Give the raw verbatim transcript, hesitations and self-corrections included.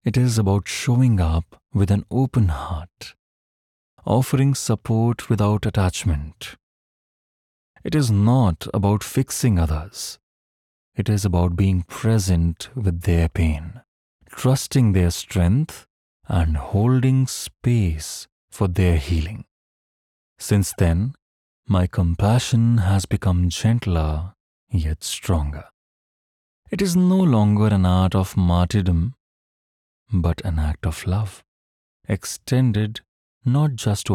It is about showing up with an open heart, offering support without attachment. It is not about fixing others. It is about being present with their pain, trusting their strength, and holding space for their healing. Since then, my compassion has become gentler yet stronger. It is no longer an art of martyrdom, but an act of love, extended not just to